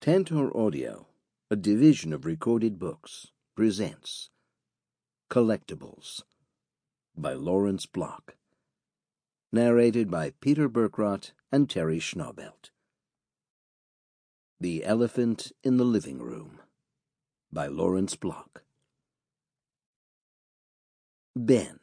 Tantor Audio, a division of Recorded Books, presents Collectibles by Lawrence Block. Narrated by Peter Berkrot and Terry Schnaubelt. The Elephant in the Living Room by Lawrence Block. Ben.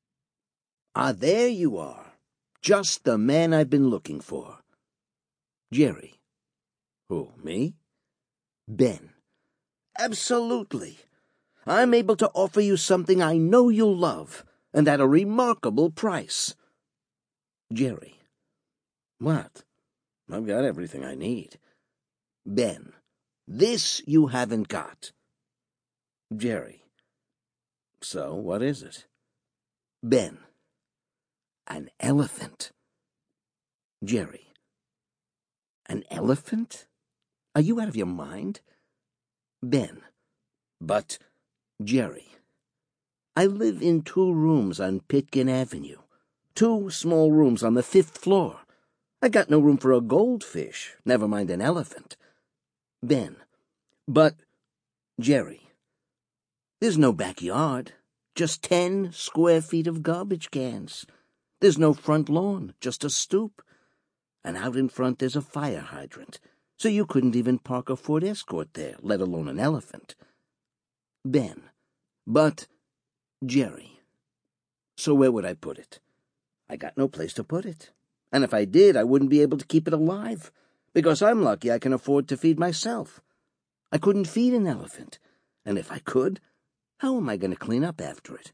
Ah, there you are. Just the man I've been looking for. Jerry. Who, me? Ben. Absolutely. I'm able to offer you something I know you'll love, and at a remarkable price. Jerry. What? I've got everything I need. Ben. This you haven't got. Jerry. So, what is it? Ben. An elephant. Jerry. An elephant? Are you out of your mind? Ben. But, Jerry, I live in 2 rooms on Pitkin Avenue. 2 small rooms on the 5th floor. I got no room for a goldfish, never mind an elephant. Ben. But, Jerry, there's no backyard, just 10 square feet of garbage cans. There's no front lawn, just a stoop. And out in front there's a fire hydrant, so you couldn't even park a Ford Escort there, let alone an elephant. Ben. But, Jerry, so where would I put it? I got no place to put it. And if I did, I wouldn't be able to keep it alive, because I'm lucky I can afford to feed myself. I couldn't feed an elephant, and if I could, how am I going to clean up after it?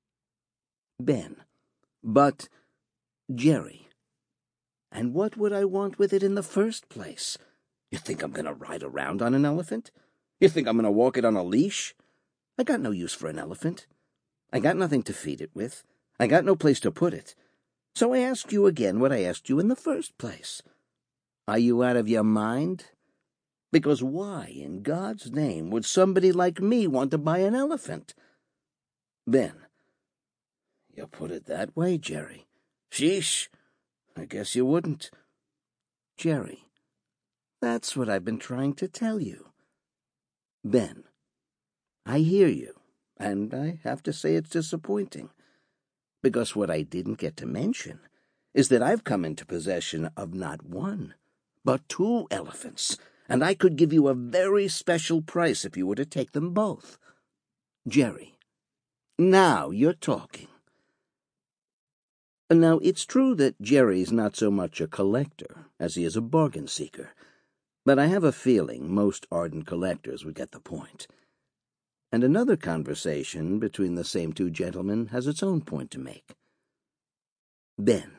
Ben. But, Jerry, and what would I want with it in the first place? You think I'm going to ride around on an elephant? You think I'm going to walk it on a leash? I got no use for an elephant. I got nothing to feed it with. I got no place to put it. So I ask you again what I asked you in the first place. Are you out of your mind? Because why, in God's name, would somebody like me want to buy an elephant? Ben. You put it that way, Jerry. Sheesh. I guess you wouldn't. Jerry. That's what I've been trying to tell you. Ben. I hear you, and I have to say it's disappointing, because what I didn't get to mention is that I've come into possession of not 1, but 2 elephants, and I could give you a very special price if you were to take them both. Jerry. Now you're talking. Now, it's true that Jerry's not so much a collector as he is a bargain seeker, but I have a feeling most ardent collectors would get the point. And another conversation between the same 2 gentlemen has its own point to make. Ben.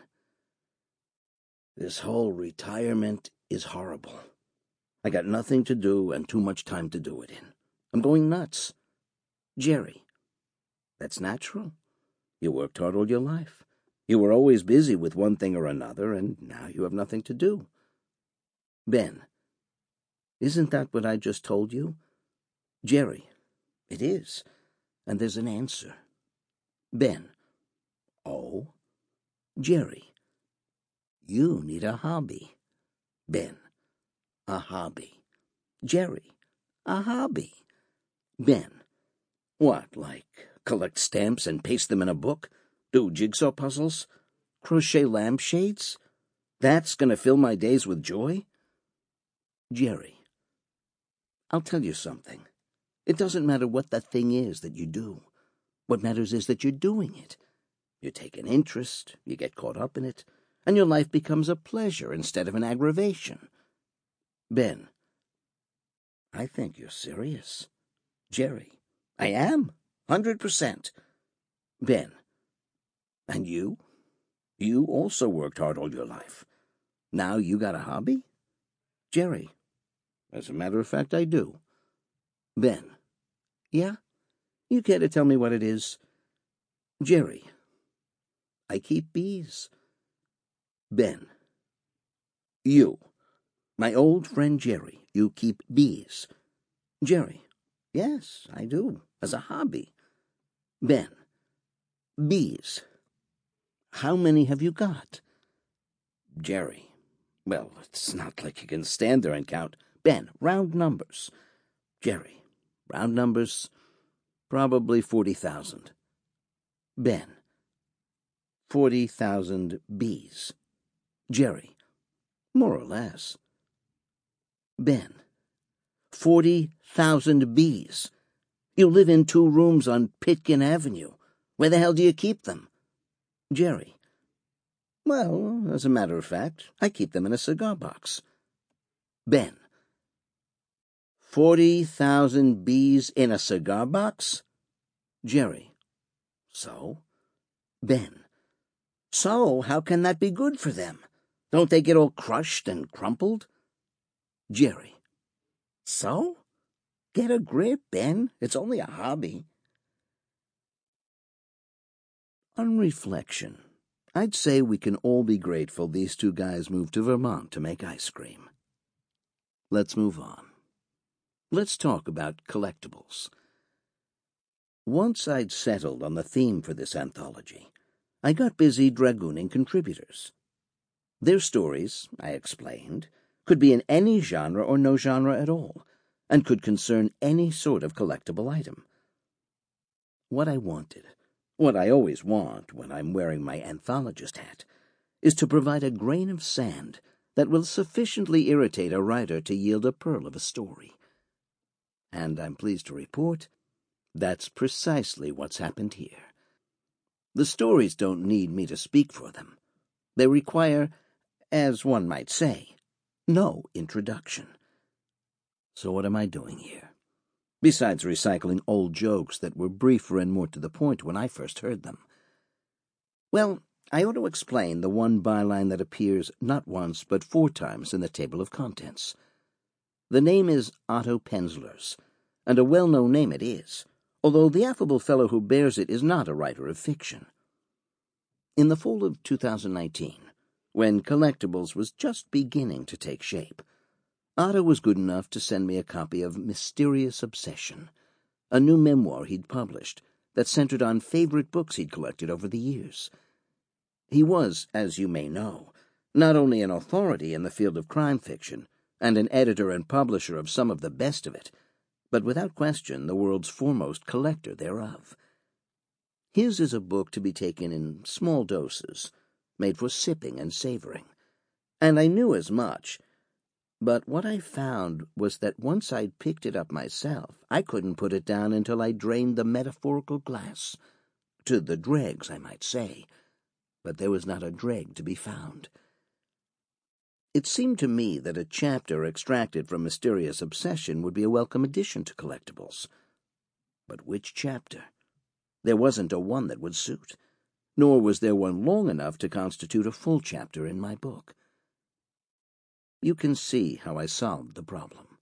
This whole retirement is horrible. I got nothing to do and too much time to do it in. I'm going nuts. Jerry. That's natural. You worked hard all your life. You were always busy with one thing or another, and now you have nothing to do. Ben. Isn't that what I just told you? Jerry. It is, and there's an answer. Ben. Oh? Jerry. You need a hobby. Ben. A hobby. Jerry. A hobby. Ben. What, like collect stamps and paste them in a book? Do jigsaw puzzles? Crochet lampshades? That's going to fill my days with joy? Jerry. I'll tell you something. It doesn't matter what the thing is that you do. What matters is that you're doing it. You take an interest, you get caught up in it, and your life becomes a pleasure instead of an aggravation. Ben. I think you're serious. Jerry. I am, 100%. Ben. And you? You also worked hard all your life. Now you got a hobby? Jerry. As a matter of fact, I do. Ben. Yeah? You care to tell me what it is? Jerry. I keep bees. Ben. You. My old friend Jerry, you keep bees. Jerry. Yes, I do, as a hobby. Ben. Bees. How many have you got? Jerry. Well, it's not like you can stand there and count, Ben, round numbers. Jerry, round numbers, probably 40,000. Ben, 40,000 bees. Jerry, more or less. Ben, 40,000 bees. You live in 2 rooms on Pitkin Avenue. Where the hell do you keep them? Jerry, well, as a matter of fact, I keep them in a cigar box. Ben, 40,000 bees in a cigar box? Jerry, so? Ben, so how can that be good for them? Don't they get all crushed and crumpled? Jerry, so? Get a grip, Ben. It's only a hobby. On reflection, I'd say we can all be grateful these 2 guys moved to Vermont to make ice cream. Let's move on. Let's talk about collectibles. Once I'd settled on the theme for this anthology, I got busy dragooning contributors. Their stories, I explained, could be in any genre or no genre at all, and could concern any sort of collectible item. What I wanted, what I always want when I'm wearing my anthologist hat, is to provide a grain of sand that will sufficiently irritate a writer to yield a pearl of a story. And I'm pleased to report that's precisely what's happened here. The stories don't need me to speak for them. They require, as one might say, no introduction. So what am I doing here? Besides recycling old jokes that were briefer and more to the point when I first heard them. Well, I ought to explain the one byline that appears not once but 4 times in the table of contents. The name is Otto Penzler's, and a well-known name it is, although the affable fellow who bears it is not a writer of fiction. In the fall of 2019, when Collectibles was just beginning to take shape, Otto was good enough to send me a copy of Mysterious Obsession, a new memoir he'd published that centered on favorite books he'd collected over the years. He was, as you may know, not only an authority in the field of crime fiction and an editor and publisher of some of the best of it, but without question the world's foremost collector thereof. His is a book to be taken in small doses, made for sipping and savoring, and I knew as much. But what I found was that once I'd picked it up myself, I couldn't put it down until I drained the metaphorical glass. To the dregs, I might say, but there was not a dreg to be found. It seemed to me that a chapter extracted from Mysterious Obsession would be a welcome addition to Collectibles. But which chapter? There wasn't a one that would suit, nor was there one long enough to constitute a full chapter in my book. You can see how I solved the problem.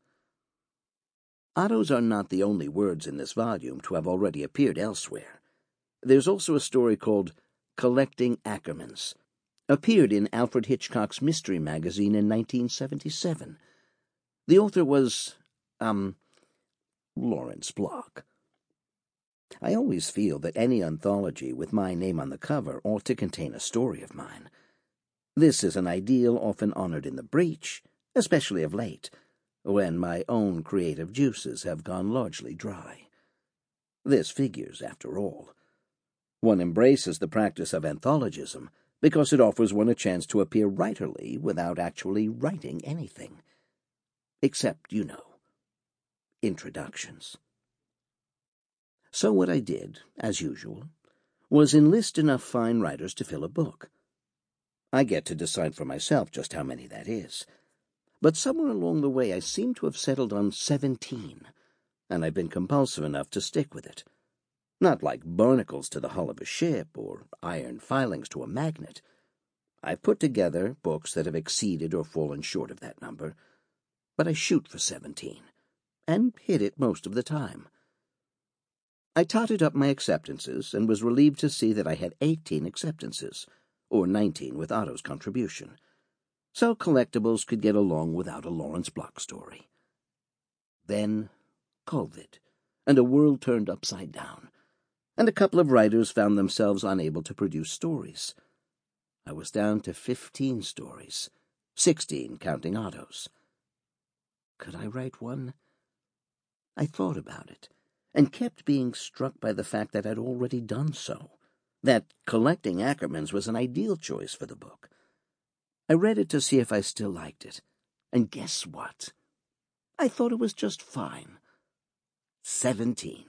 Ottos are not the only words in this volume to have already appeared elsewhere. There's also a story called Collecting Ackermans, appeared in Alfred Hitchcock's mystery magazine in 1977. The author was, Lawrence Block. I always feel that any anthology with my name on the cover ought to contain a story of mine. This is an ideal often honored in the breach, especially of late, when my own creative juices have gone largely dry. This figures, after all. One embraces the practice of anthologism because it offers one a chance to appear writerly without actually writing anything. Except, introductions. So what I did, as usual, was enlist enough fine writers to fill a book. I get to decide for myself just how many that is. But somewhere along the way I seem to have settled on 17, and I've been compulsive enough to stick with it. Not like barnacles to the hull of a ship or iron filings to a magnet. I've put together books that have exceeded or fallen short of that number, but I shoot for 17, and hit it most of the time. I totted up my acceptances and was relieved to see that I had 18 acceptances, or 19 with Otto's contribution, so Collectibles could get along without a Lawrence Block story. Then COVID, and a world turned upside down, and a couple of writers found themselves unable to produce stories. I was down to 15 stories, 16 counting Otto's. Could I write one? I thought about it, and kept being struck by the fact that I'd already done so, that collecting Ackermans was an ideal choice for the book. I read it to see if I still liked it, and guess what? I thought it was just fine. 17.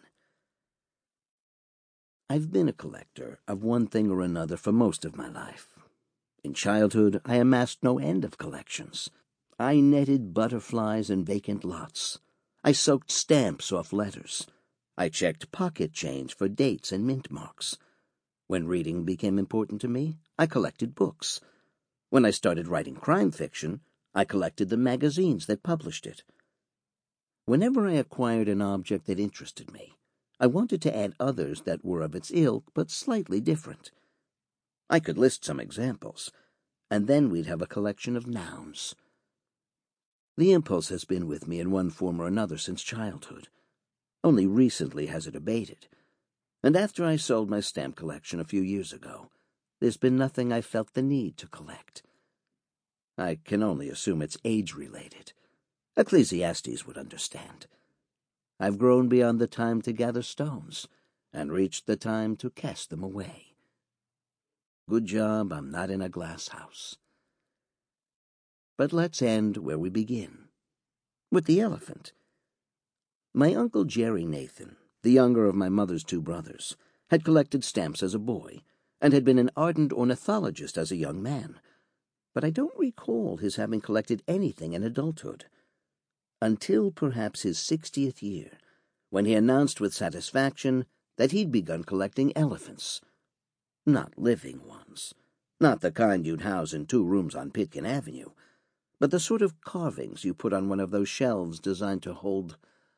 I've been a collector of one thing or another for most of my life. In childhood, I amassed no end of collections. I netted butterflies in vacant lots. I soaked stamps off letters. I checked pocket change for dates and mint marks. When reading became important to me, I collected books. When I started writing crime fiction, I collected the magazines that published it. Whenever I acquired an object that interested me, I wanted to add others that were of its ilk but slightly different. I could list some examples, and then we'd have a collection of nouns. The impulse has been with me in one form or another since childhood. Only recently has it abated, and after I sold my stamp collection a few years ago, there's been nothing I felt the need to collect. I can only assume it's age-related. Ecclesiastes would understand. I've grown beyond the time to gather stones, and reached the time to cast them away. Good job I'm not in a glass house. But let's end where we begin, with the elephant. My Uncle Jerry Nathan, the younger of my mother's two brothers, had collected stamps as a boy, and had been an ardent ornithologist as a young man. But I don't recall his having collected anything in adulthood, until perhaps his 60th year, when he announced with satisfaction that he'd begun collecting elephants. Not living ones, not the kind you'd house in 2 rooms on Pitkin Avenue, but the sort of carvings you put on one of those shelves designed to hold,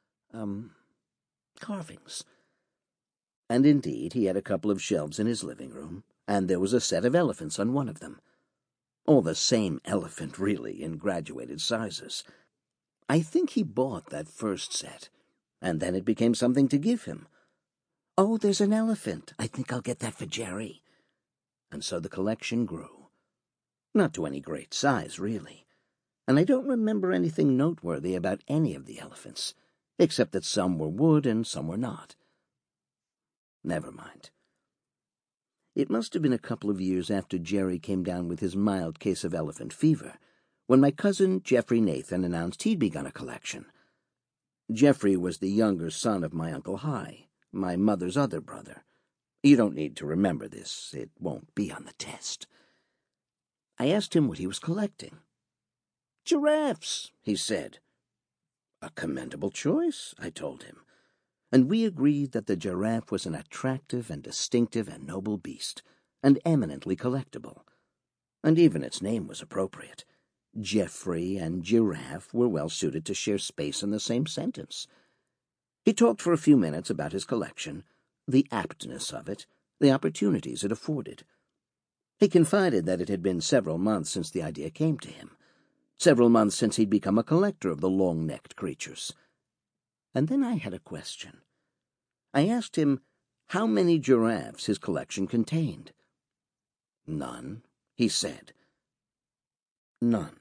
carvings. And indeed, he had a couple of shelves in his living room, and there was a set of elephants on one of them. All the same elephant, really, in graduated sizes. I think he bought that first set, and then it became something to give him. Oh, there's an elephant. I think I'll get that for Jerry. And so the collection grew. Not to any great size, really. And I don't remember anything noteworthy about any of the elephants, except that some were wood and some were not. Never mind. It must have been a couple of years after Jerry came down with his mild case of elephant fever, when my cousin Jeffrey Nathan announced he'd begun a collection. Jeffrey was the younger son of my Uncle High, my mother's other brother. You don't need to remember this. It won't be on the test. I asked him what he was collecting. Giraffes, he said. A commendable choice, I told him, and we agreed that the giraffe was an attractive and distinctive and noble beast, and eminently collectible. And even its name was appropriate. Jeffrey and giraffe were well suited to share space in the same sentence. He talked for a few minutes about his collection, the aptness of it, the opportunities it afforded. He confided that it had been several months since the idea came to him, several months since he'd become a collector of the long-necked creatures. And then I had a question. I asked him how many giraffes his collection contained. None, he said. None.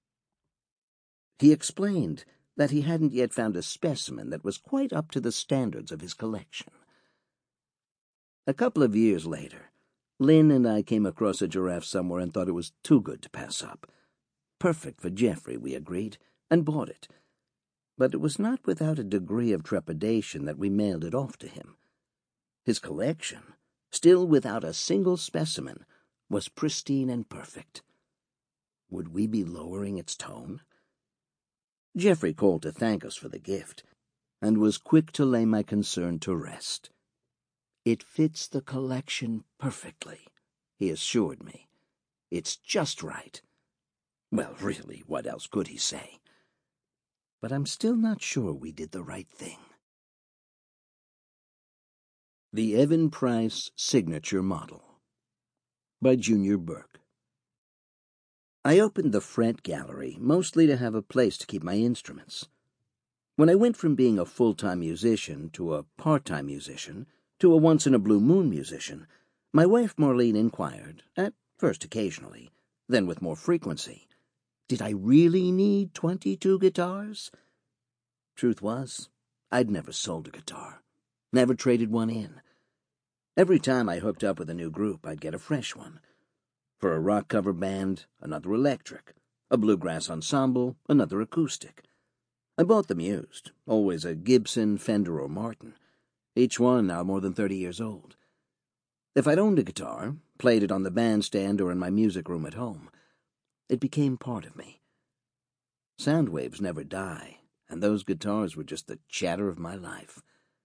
He explained that he hadn't yet found a specimen that was quite up to the standards of his collection. A couple of years later, Lynn and I came across a giraffe somewhere and thought it was too good to pass up. Perfect for Jeffrey, we agreed, and bought it. But it was not without a degree of trepidation that we mailed it off to him. His collection, still without a single specimen, was pristine and perfect. Would we be lowering its tone? Jeffrey called to thank us for the gift, and was quick to lay my concern to rest. It fits the collection perfectly, he assured me. It's just right. Well, really, what else could he say? But I'm still not sure we did the right thing. The Evan Price Signature Model by Junior Burke. I opened the Fret Gallery mostly to have a place to keep my instruments. When I went from being a full-time musician to a part-time musician to a once-in-a-blue-moon musician, my wife Marlene inquired, at first occasionally, then with more frequency, Did I really need 22 guitars? Truth was, I'd never sold a guitar, never traded one in. Every time I hooked up with a new group, I'd get a fresh one. For a rock cover band, another electric. A bluegrass ensemble, another acoustic. I bought them used, always a Gibson, Fender, or Martin, each one now more than 30 years old. If I'd owned a guitar, played it on the bandstand or in my music room at home, it became part of me. Sound waves never die, and those guitars were just the chatter of my life.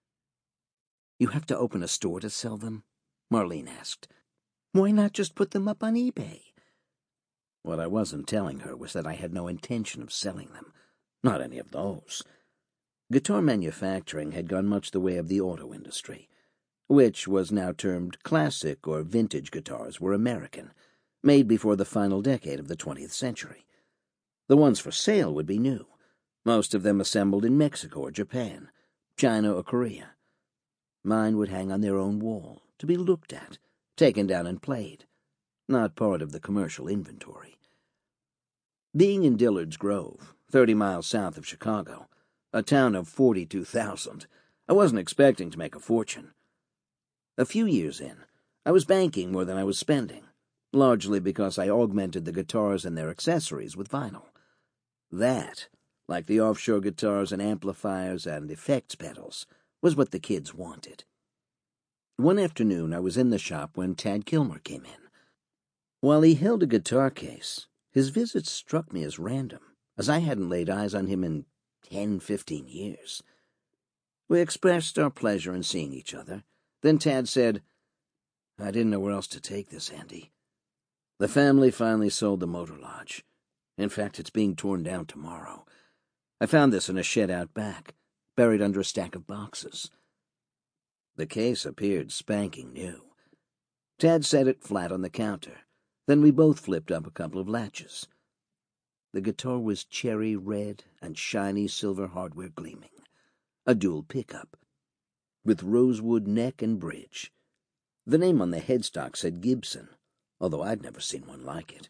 You have to open a store to sell them? Marlene asked. Why not just put them up on eBay? What I wasn't telling her was that I had no intention of selling them. Not any of those. Guitar manufacturing had gone much the way of the auto industry, which was now termed classic or vintage guitars were American, made before the final decade of the 20th century. The ones for sale would be new, most of them assembled in Mexico or Japan, China or Korea. Mine would hang on their own wall, to be looked at, taken down and played, not part of the commercial inventory. Being in Dillard's Grove, 30 miles south of Chicago, a town of 42,000, I wasn't expecting to make a fortune. A few years in, I was banking more than I was spending, largely because I augmented the guitars and their accessories with vinyl. That, like the offshore guitars and amplifiers and effects pedals, was what the kids wanted. One afternoon I was in the shop when Tad Kilmer came in. While he held a guitar case, his visit struck me as random, as I hadn't laid eyes on him in 10-15 years. We expressed our pleasure in seeing each other. Then Tad said, I didn't know where else to take this, Andy. The family finally sold the motor lodge. In fact, it's being torn down tomorrow. I found this in a shed out back, buried under a stack of boxes. The case appeared spanking new. Tad set it flat on the counter. Then we both flipped up a couple of latches. The guitar was cherry red and shiny silver hardware gleaming. A dual pickup, with rosewood neck and bridge. The name on the headstock said Gibson, although I'd never seen one like it.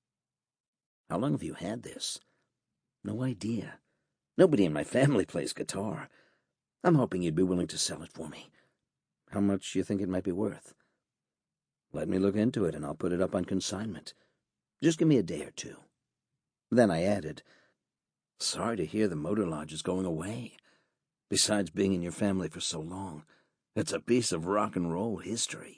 How long have you had this? No idea. Nobody in my family plays guitar. I'm hoping you'd be willing to sell it for me. How much you think it might be worth? Let me look into it, and I'll put it up on consignment. Just give me a day or two. Then I added, Sorry to hear the motor lodge is going away. Besides being in your family for so long, it's a piece of rock and roll history.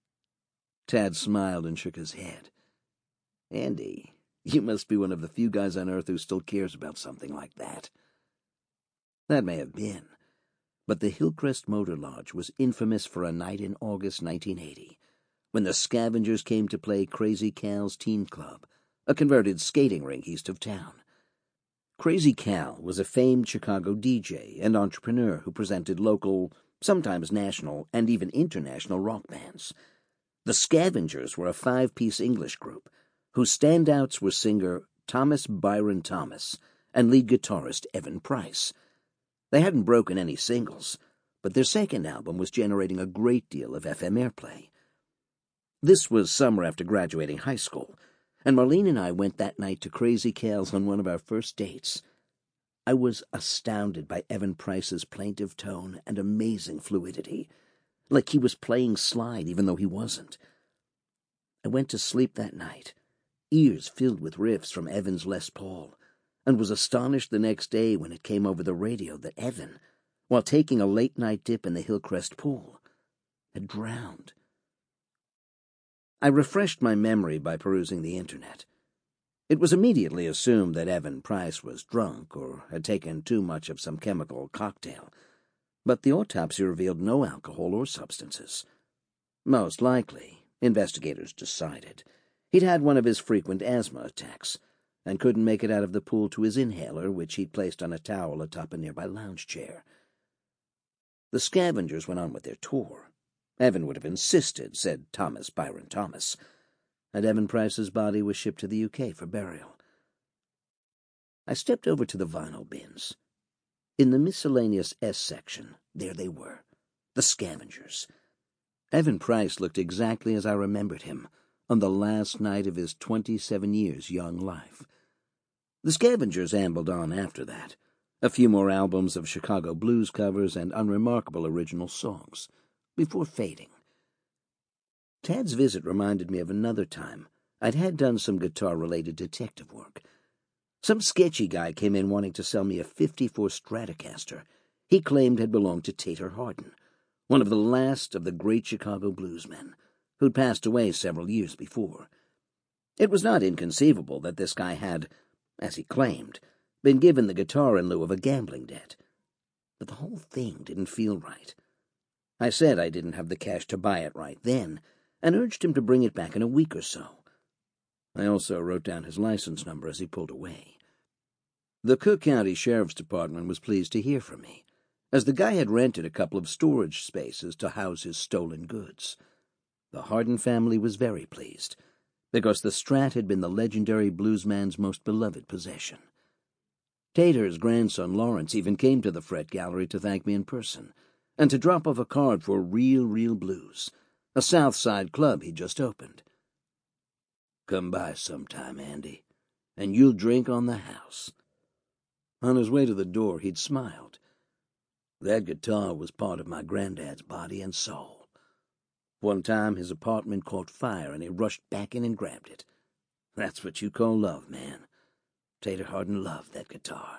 Tad smiled and shook his head. Andy, you must be one of the few guys on Earth who still cares about something like that. That may have been, but the Hillcrest Motor Lodge was infamous for a night in August 1980, when the Scavengers came to play Crazy Cal's Teen Club, a converted skating rink east of town. Crazy Cal was a famed Chicago DJ and entrepreneur who presented local, sometimes national, and even international rock bands. The Scavengers were a 5-piece English group, whose standouts were singer Thomas Byron Thomas and lead guitarist Evan Price. They hadn't broken any singles, but their second album was generating a great deal of FM airplay. This was summer after graduating high school, and Marlene and I went that night to Crazy Cal's on one of our first dates. I was astounded by Evan Price's plaintive tone and amazing fluidity, like he was playing slide even though he wasn't. I went to sleep that night, ears filled with riffs from Evan's Les Paul, and was astonished the next day when it came over the radio that Evan, while taking a late-night dip in the Hillcrest pool, had drowned. I refreshed my memory by perusing the internet. It was immediately assumed that Evan Price was drunk or had taken too much of some chemical cocktail, but the autopsy revealed no alcohol or substances. Most likely, investigators decided, he'd had one of his frequent asthma attacks and couldn't make it out of the pool to his inhaler, which he'd placed on a towel atop a nearby lounge chair. The Scavengers went on with their tour. Evan would have insisted, said Thomas Byron Thomas, and Evan Price's body was shipped to the UK for burial. I stepped over to the vinyl bins. In the miscellaneous S section, there they were, the Scavengers. Evan Price looked exactly as I remembered him on the last night of his 27 years young life. The Scavengers ambled on after that. A few more albums of Chicago blues covers and unremarkable original songs, before fading. Tad's visit reminded me of another time I'd had done some guitar-related detective work. Some sketchy guy came in wanting to sell me a '54 Stratocaster he claimed had belonged to Tater Hardin, one of the last of the great Chicago bluesmen, who'd passed away several years before. It was not inconceivable that this guy had, as he claimed, been given the guitar in lieu of a gambling debt. But the whole thing didn't feel right. I said I didn't have the cash to buy it right then, and urged him to bring it back in a week or so. I also wrote down his license number as he pulled away. The Cook County Sheriff's Department was pleased to hear from me, as the guy had rented a couple of storage spaces to house his stolen goods. The Hardin family was very pleased, because the Strat had been the legendary bluesman's most beloved possession. Tater's grandson Lawrence even came to the Fret Gallery to thank me in person, and to drop off a card for Real Blues, a South Side club he'd just opened. "Come by sometime, Andy, and you'll drink on the house." On his way to the door, he'd smiled. "That guitar was part of my granddad's body and soul. One time his apartment caught fire and he rushed back in and grabbed it. That's what you call love, man. Tater Hardin loved that guitar."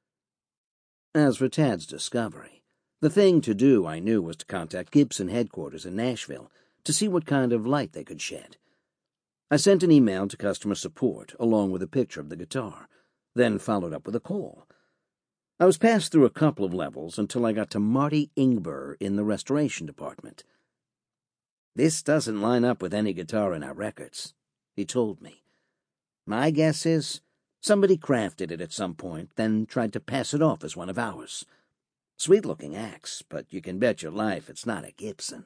As for Tad's discovery, the thing to do, I knew, was to contact Gibson headquarters in Nashville to see what kind of light they could shed. I sent an email to customer support, along with a picture of the guitar, then followed up with a call. I was passed through a couple of levels until I got to Marty Ingber in the restoration department. "This doesn't line up with any guitar in our records," he told me. "My guess is somebody crafted it at some point, then tried to pass it off as one of ours. Sweet-looking axe, but you can bet your life it's not a Gibson."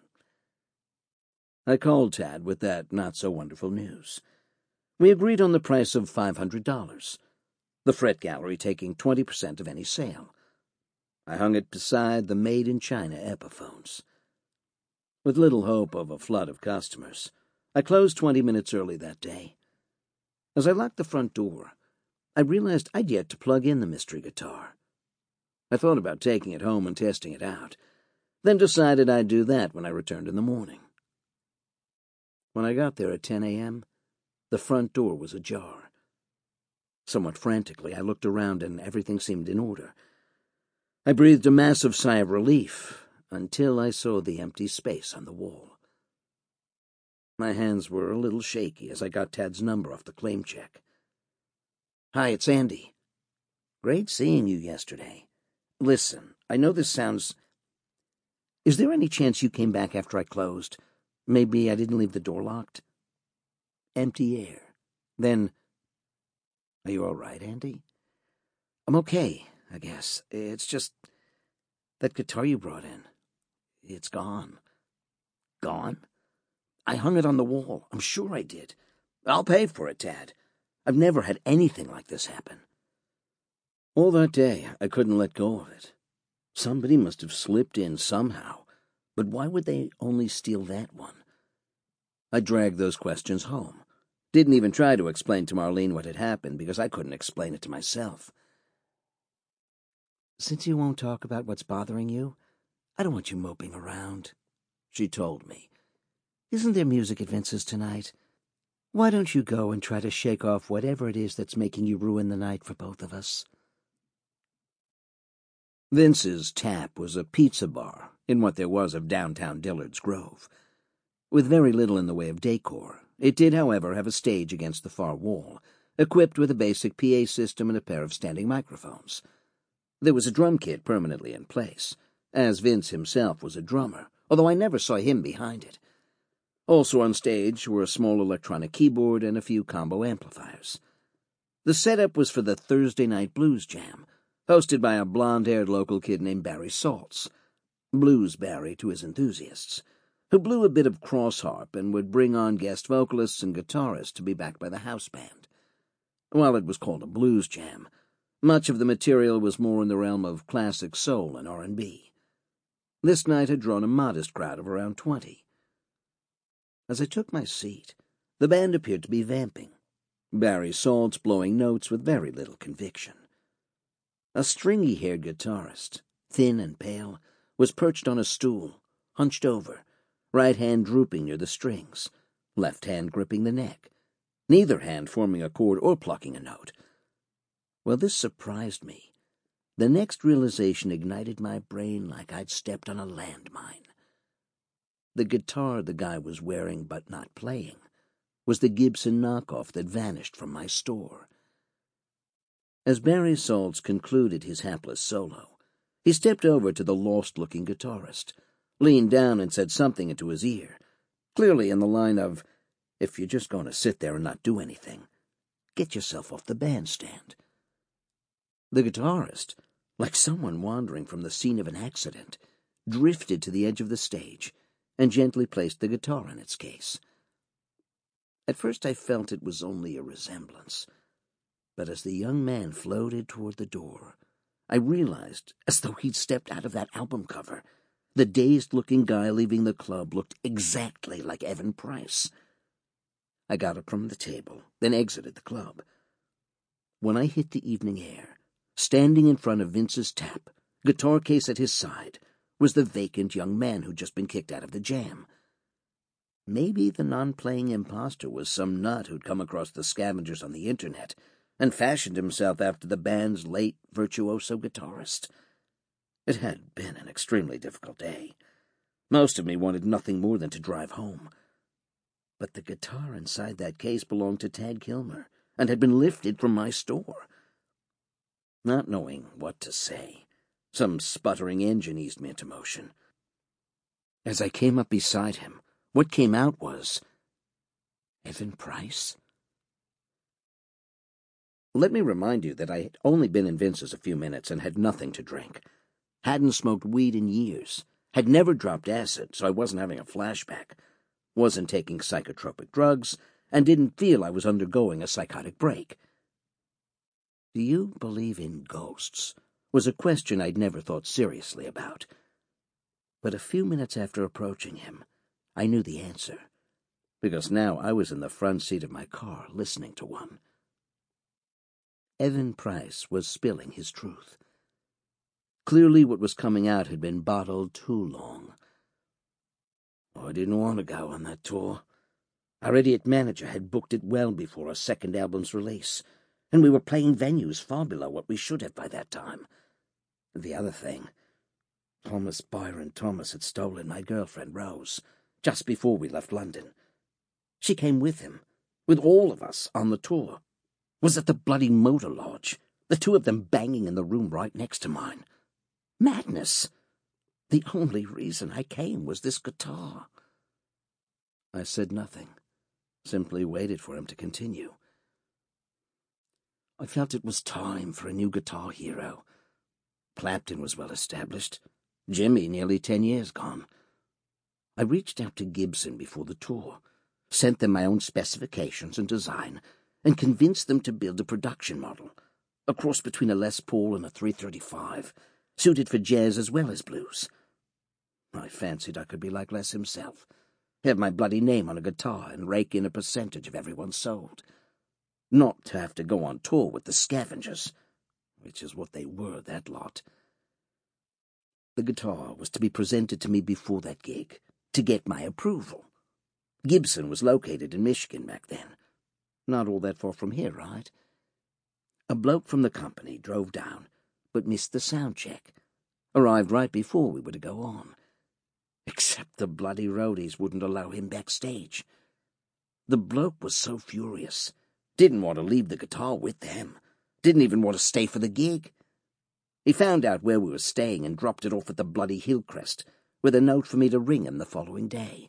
I called Tad with that not-so-wonderful news. We agreed on the price of $500, the Fret Gallery taking 20% of any sale. I hung it beside the made-in-China Epiphones. With little hope of a flood of customers, I closed 20 minutes early that day. As I locked the front door, I realized I'd yet to plug in the mystery guitar. I thought about taking it home and testing it out, then decided I'd do that when I returned in the morning. When I got there at 10 a.m., the front door was ajar. Somewhat frantically, I looked around and everything seemed in order. I breathed a massive sigh of relief until I saw the empty space on the wall. My hands were a little shaky as I got Tad's number off the claim check. "Hi, it's Andy. Great seeing you yesterday. Listen, I know this sounds... Is there any chance you came back after I closed? Maybe I didn't leave the door locked?" Empty air. Then, "Are you all right, Andy?" "I'm okay, I guess. It's just that guitar you brought in. It's gone." "Gone?" "I hung it on the wall. I'm sure I did. I'll pay for it, Tad. I've never had anything like this happen." All that day, I couldn't let go of it. Somebody must have slipped in somehow, but why would they only steal that one? I dragged those questions home. Didn't even try to explain to Marlene what had happened because I couldn't explain it to myself. "Since you won't talk about what's bothering you, I don't want you moping around," she told me. "Isn't there music at Vince's tonight? Why don't you go and try to shake off whatever it is that's making you ruin the night for both of us?" Vince's Tap was a pizza bar in what there was of downtown Dillard's Grove. With very little in the way of decor, it did, however, have a stage against the far wall, equipped with a basic PA system and a pair of standing microphones. There was a drum kit permanently in place, as Vince himself was a drummer, although I never saw him behind it. Also on stage were a small electronic keyboard and a few combo amplifiers. The setup was for the Thursday Night Blues Jam, hosted by a blonde-haired local kid named Barry Saltz, Blues Barry to his enthusiasts, who blew a bit of crossharp and would bring on guest vocalists and guitarists to be backed by the house band. While it was called a blues jam, much of the material was more in the realm of classic soul and R&B. This night had drawn a modest crowd of around 20. As I took my seat, the band appeared to be vamping. Barry Saltz blowing notes with very little conviction. A stringy-haired guitarist, thin and pale, was perched on a stool, hunched over, right hand drooping near the strings, left hand gripping the neck, neither hand forming a chord or plucking a note. Well, this surprised me. The next realization ignited my brain like I'd stepped on a landmine. The guitar the guy was wearing but not playing was the Gibson knockoff that vanished from my store. As Barry Saltz concluded his hapless solo, he stepped over to the lost-looking guitarist, leaned down and said something into his ear, clearly in the line of, "If you're just going to sit there and not do anything, get yourself off the bandstand." The guitarist, like someone wandering from the scene of an accident, drifted to the edge of the stage and gently placed the guitar in its case. At first I felt it was only a resemblance, but as the young man floated toward the door, I realized, as though he'd stepped out of that album cover, the dazed-looking guy leaving the club looked exactly like Evan Price. I got up from the table, then exited the club. When I hit the evening air, standing in front of Vince's tap, guitar case at his side, was the vacant young man who'd just been kicked out of the jam. Maybe the non-playing imposter was some nut who'd come across the scavengers on the internet and fashioned himself after the band's late virtuoso guitarist. It had been an extremely difficult day. Most of me wanted nothing more than to drive home. But the guitar inside that case belonged to Tad Kilmer and had been lifted from my store. Not knowing what to say, some sputtering engine eased me into motion. As I came up beside him, what came out was, "Evan Price?" Let me remind you that I had only been in Vince's a few minutes and had nothing to drink. Hadn't smoked weed in years, had never dropped acid, so I wasn't having a flashback, wasn't taking psychotropic drugs, and didn't feel I was undergoing a psychotic break. "Do you believe in ghosts?" was a question I'd never thought seriously about. But a few minutes after approaching him, I knew the answer, because now I was in the front seat of my car listening to one. Evan Price was spilling his truth. Clearly what was coming out had been bottled too long. "I didn't want to go on that tour. Our idiot manager had booked it well before our second album's release, and we were playing venues far below what we should have by that time. The other thing, Thomas Byron Thomas had stolen my girlfriend, Rose, just before we left London. She came with him, with all of us on the tour. Was at the bloody Motor Lodge, the two of them banging in the room right next to mine. Madness! The only reason I came was this guitar." I said nothing, simply waited for him to continue. "I felt it was time for a new guitar hero. Clapton was well established, Jimmy nearly 10 years gone. I reached out to Gibson before the tour, sent them my own specifications and design, and convinced them to build a production model, a cross between a Les Paul and a 335, suited for jazz as well as blues. I fancied I could be like Les himself, have my bloody name on a guitar and rake in a percentage of every one sold. Not to have to go on tour with the Scavengers, which is what they were, that lot. The guitar was to be presented to me before that gig, to get my approval. Gibson was located in Michigan back then. Not all that far from here, right? A bloke from the company drove down, but missed the sound check. Arrived right before we were to go on. Except the bloody roadies wouldn't allow him backstage. The bloke was so furious. Didn't want to leave the guitar with them. Didn't even want to stay for the gig. He found out where we were staying and dropped it off at the bloody Hillcrest, with a note for me to ring him the following day.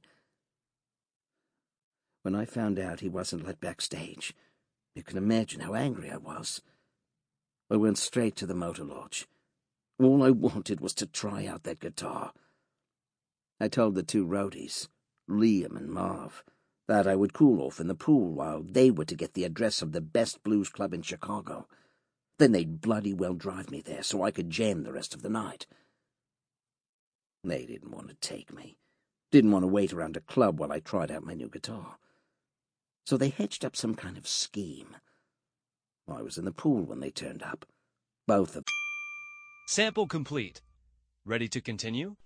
When I found out he wasn't let backstage, you can imagine how angry I was. I went straight to the Motor Lodge. All I wanted was to try out that guitar. I told the two roadies, Liam and Marv, that I would cool off in the pool while they were to get the address of the best blues club in Chicago. Then they'd bloody well drive me there so I could jam the rest of the night. They didn't want to take me. Didn't want to wait around a club while I tried out my new guitar. So they hedged up some kind of scheme. I was in the pool when they turned up. Both of them. Sample complete. Ready to continue?